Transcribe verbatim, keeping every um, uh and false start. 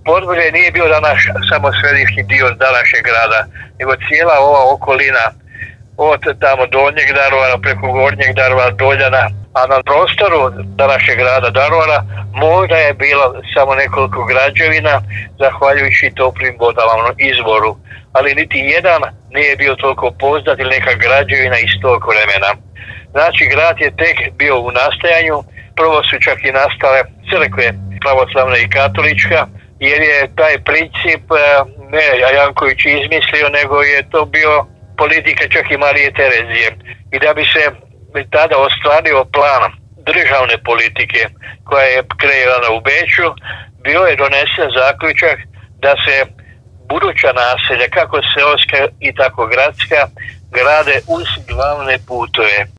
Podgorje nije bio danas samo središnji dio današnjeg grada, nego cijela ova okolina od tamo Donjeg Daruvara preko Gornjeg Daruvara, Doljana, a na prostoru današnjeg grada Daruvara možda je bilo samo nekoliko građevina zahvaljujući toplim vodama, izvoru, ali niti jedan nije bio toliko poznat ili neka građevina iz tog vremena. Znači, grad je tek bio u nastajanju, prvo su čak i nastale crkve pravoslavna i katolička, jer je taj princip ne Janković izmislio, nego je to bio politika čak i Marije Terezije. I da bi se tada ostvario plan državne politike koja je kreirana u Beču, bio je donesen zaključak da se buduća naselja, kako seoska i tako gradska, grade uz glavne putove.